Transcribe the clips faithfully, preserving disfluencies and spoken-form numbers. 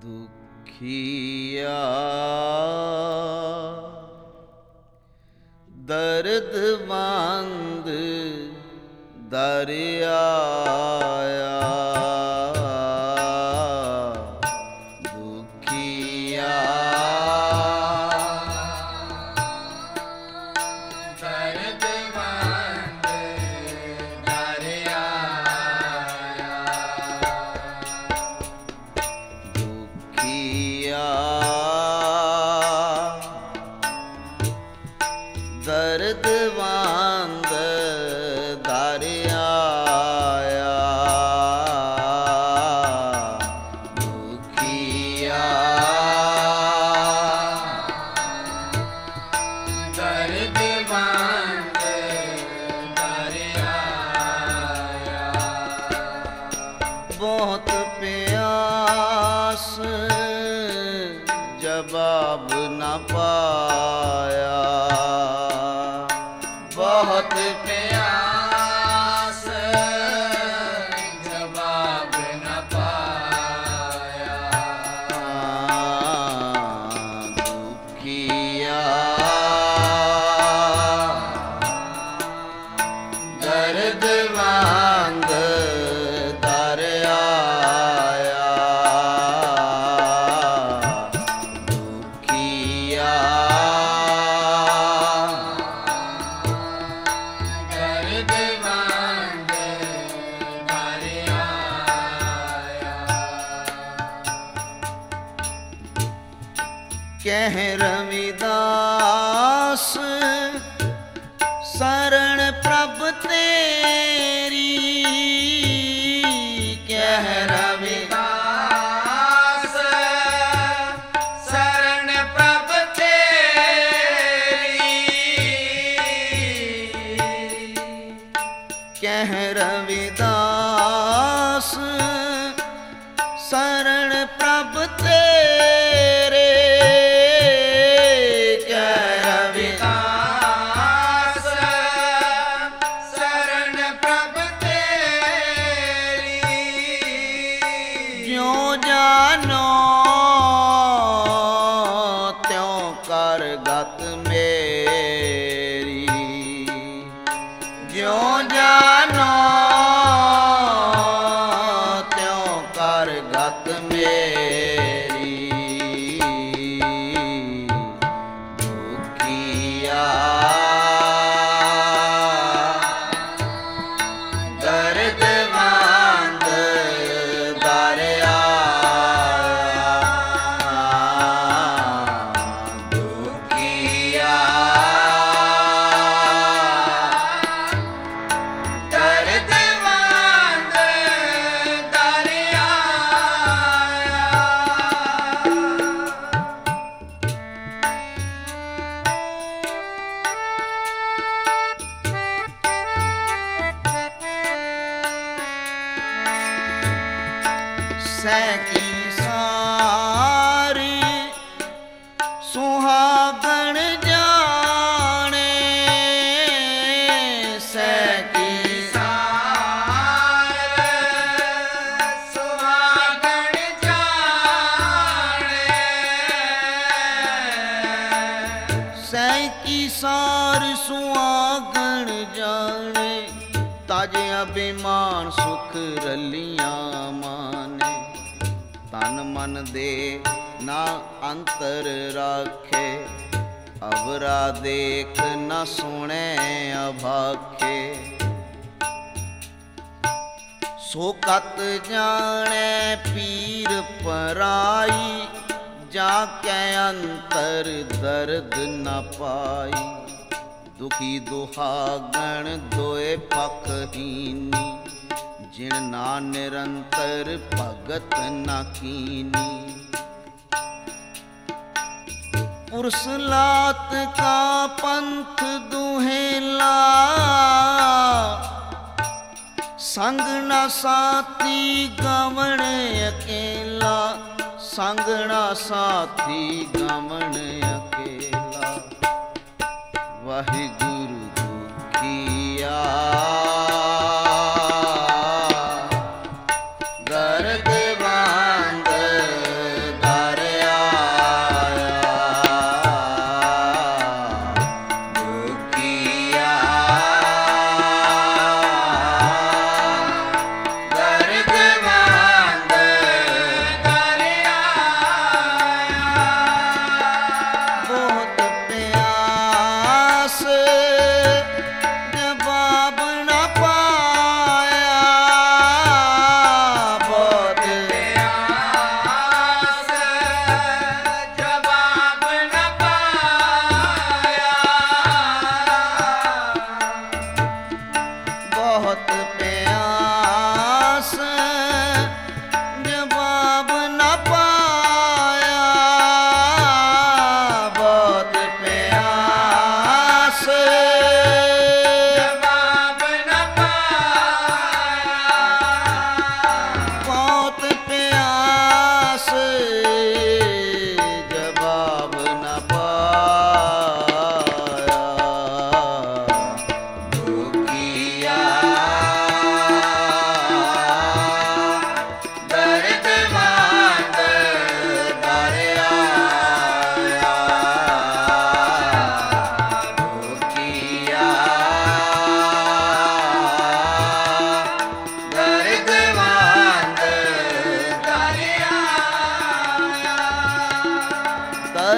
दुखिया दर्द मंद दरियाया दुखिया दर्द मंद दरियाया दुखिया दर्द मंद दरियाया दुखिया दर्द मंद दरियाया बहुत प्यास जवाब न पाया बहुत प्यास जवाब न पाया दुखिया दर्द मंद दरियाया दुखिया दर्द मंद दरियाया कह रविदास शरण प्रभ तेरी कह रविदास शरण प्रभ तेरी कह रविदास शरण प्रभ तेरे कह रविदास शरण प्रभ तेरी ज्यों जानो त्यों कर गत मेरी ज्यों जानो त्यों कर गत मेरी दुखिया दर्द मंद दरियाया दुखिया दर्द मंद दरियाया सैकी सारी सुहागण जाने सैकी सार सुहागण जाने सैकी सार सुहागण जाने ताजे अभिमान सुख रलियां माने तन मन दे ना अंतर राखे अवरा देख न सुने अभाखे सो कत जाने पीर पराई जाके अंतर दर्द न पाई दुखी दुहागण दोए पखहीनी जिन ना निरंतर भगत न कीनी पुरुष लात का पंथ दुहेला संग न साथी गवण अकेला संग न साथी गवण अकेला वाहिगुरु दुखिया दर्द बांध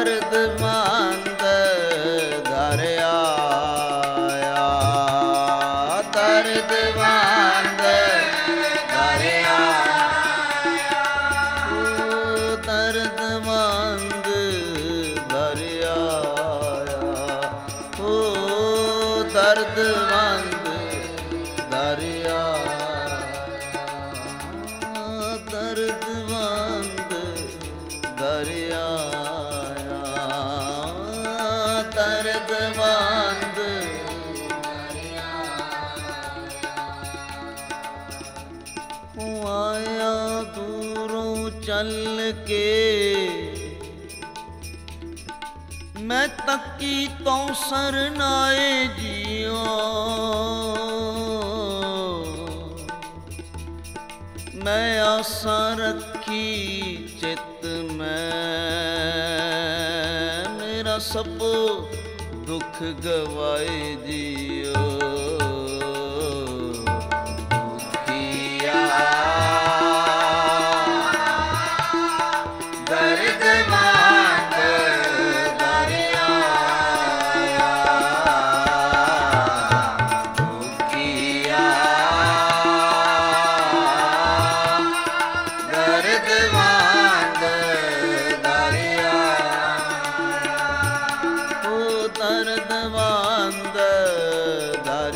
ਦਰਦਮੰਦ ਦਰ ਆਇਆ, ਦਰਦਮੰਦ ਦਰ ਆਇਆ, ਦਰਦਮੰਦ ਦਰ ਆਇਆ, ਓ ਦਰਦਮੰਦ ਦਰ ਆਇਆ, ਦਰਦਮੰਦ ਦਰ ਆਇਆ, ਦਰਦਮੰਦ ਆਇਆ ਦੂਰੋਂ ਚੱਲ ਕੇ, ਮੈਂ ਤੱਕੀ ਤੋਂ ਸਰਨਾਏ ਜੀਓ, ਮੈਂ ਆਸਾਂ ਰੱਖੀ ਚਿੱਤ ਮੈਂ, ਮੇਰਾ ਸਭ ਦੁੱਖ ਗਵਾਏ ਜੀਓ, ਦੁਖੀਆ ਦਰਦਮੰਦ ਦਰ ਆਇਆ, ਦੁਖੀਆ ਦਰਦਮੰਦ ਦਰ ਆਇਆ, ਓ ਦਰਦਮੰਦ ਦਰ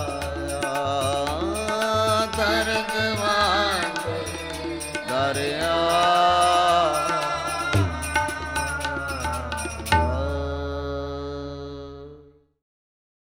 ਆਇਆ, ਦਰਦਮੰਦ ਦਰ ਆਇਆ,